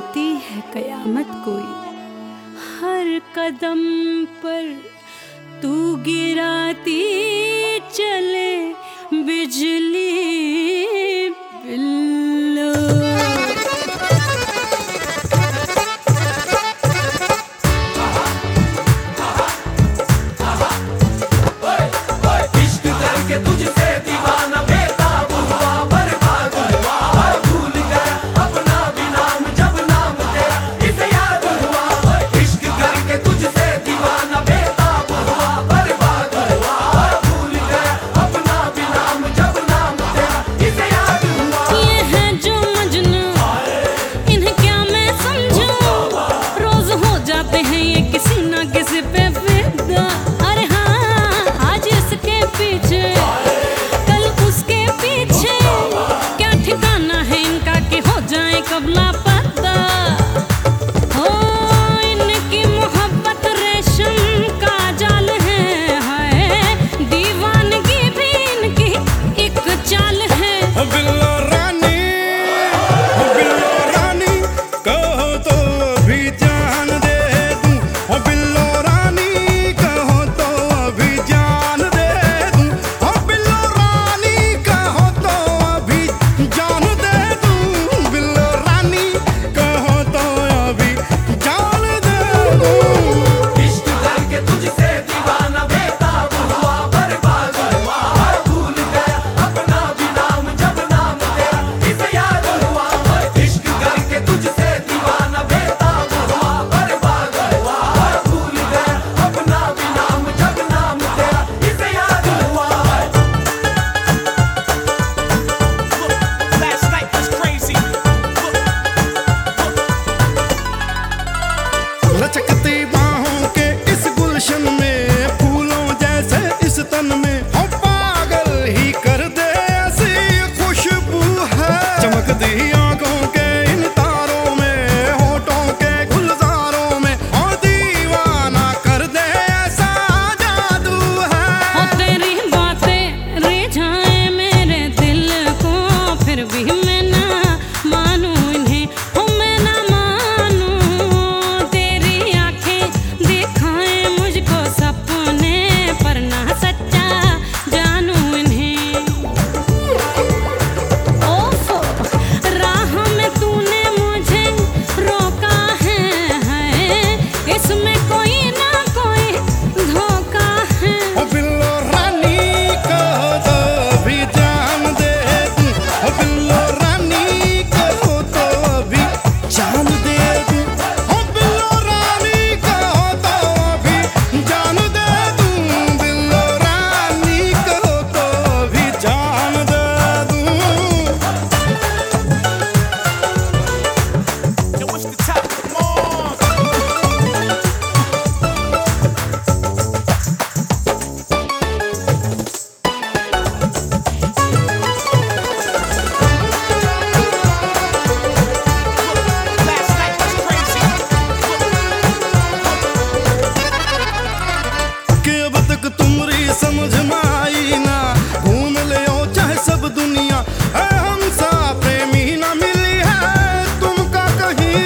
आती है कयामत कोई, हर कदम पर तू गिराती चले बिजली बिल्लो। इश्क करके तुझसे दीवाना बेताब हुआ, बर्बाद हुआ, भूल गया अपना भी नाम जब नाम तेरा इसे याद हुआ। इश्क करके तुझसे दीवाना बेताब हुआ, बर्बाद हुआ, भूल गया अपना भी नाम जब नाम तेरा इसे याद हुआ। ये है जो मजनू, इन्हें क्या मैं समझूं, रोज हो जाते हैं ये किसी ना किसी पे फिदा। अरे हाँ, आज इसके पीछे कल उसके पीछे, क्या ठिकाना है इनका कि हो जाए कब लापता। हो इनकी मोहब्बत रेशम का जाल है, हाय दीवानगी भी इनकी एक चाल है। बिल्लो रानी, बिल्लो रानी कहो तो अभी जान दे दूं। बिल्लो रानी कहो तो अभी जान दे दूं। बिल्लो रानी कहो तो अभी जान दे दूं। बिल्लो रानी कहो तो अभी जान दे दूं। इश्क करके तुझसे दीवाना बेताब हुआ, बर्बाद हुआ, भूल गया अपना भी नाम जब नाम तेरा इसे याद हुआ। इश्क करके तुझसे दीवाना बेताब हुआ, बर्बाद हुआ, भूल गया अपना भी नाम जब नाम तेरा इसे याद हुआ। Last night was crazy. लचकती बाहों के इस गुलशन में, फूलों जैसे इस तन में, हो पागल ही कर दे ऐसी खुशबू है। चमकती आंखों के इन तारों में, होठों के गुलजारों में, हो दीवाना कर दे ऐसा जादू है। हो तेरी बातें रिझाएं मेरे दिल को, फिर भी मैं ना मानूं इन्हें, हो मैं ना मानूं। तेरी आंखें दिखाएं मुझको सपने, पर ना सच्चा जानूं इन्हें। ओफ, राह में तूने मुझे रोका है, इसमें कोई ना कोई धोखा है। ओ बिल्लो रानी कहो तो अभी जान दे दूं। ओ बिल्लो रानी कहो तो अभी जान दे दूं। ओ बिल्लो रानी कहो तो अभी जान दे दूं। बिल्लो रानी कहो तो अभी जान दे दूं। Yo, what's the top? Come on. Last night was crazy. कि अब तक तुम्हारी समझ में आई ना, घूम ले ओ चाहे सब दुनिया, हम सा प्रेमी ना मिली है तुमका कहीं